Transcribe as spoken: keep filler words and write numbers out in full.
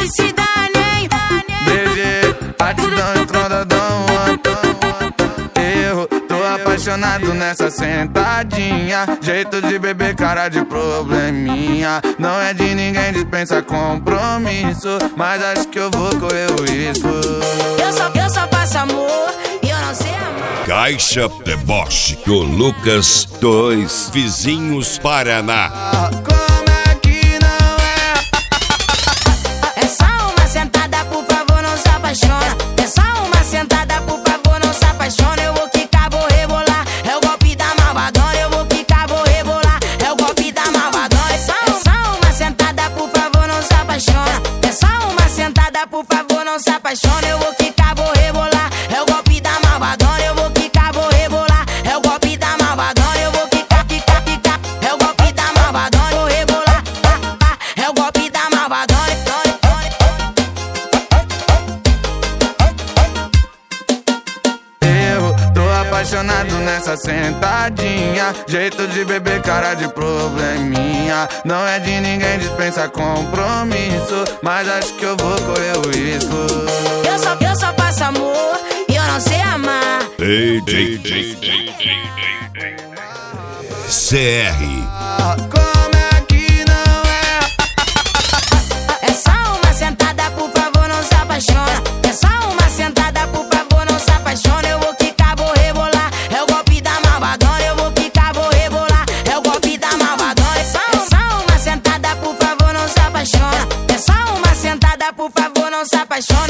que se dane. B G, batidão e trondadão. Eu tô apaixonado nessa sentadinha. Jeito de beber, cara de probleminha. Não é de ninguém, dispensa compromisso, mas acho que eu vou correr o risco. Eu só, eu só faço amor e eu não sei amar. Caixa Deboche do Lucas dois Vizinhos Paraná. Como é que não é? É só uma sentada, por favor, não se apaixona. É só uma sentada, por favor, não se apaixona. Eu vou quicar, vou rebolar. É o golpe da malvadona. Eu vou quicar, vou rebolar. É o golpe da malvadona. É só, é só uma sentada, por favor, não se apaixona. É só uma sentada, por favor, não se apaixona. Eu vou quicar, vou rebolar. É o golpe da malvadona. Eu vou quicar, vou rebolar. É o golpe da malvadona. Eu vou quicar, quicar, quicar. É o golpe da malvadona. Vou rebolar. Ah, ah, é o golpe da malvadona. Eu tô apaixonado nessa sentadinha. Jeito de beber, cara de probleminha. Não é de ninguém, dispensa compromisso, mas acho que eu vou correr o risco. Eu só, eu só faço amor e eu não sei amar. D J C R. Como é que não é? É só uma sentada, por favor, não se apaixona. É só uma sentada, por favor, não se apaixona. Eu vou quicar, vou rebolar. É o golpe da malvadona. Eu vou quicar, vou rebolar. É o golpe da malvadona. É só, é só uma sentada, por favor, não se apaixona. É só uma sentada, por favor, não se apaixona.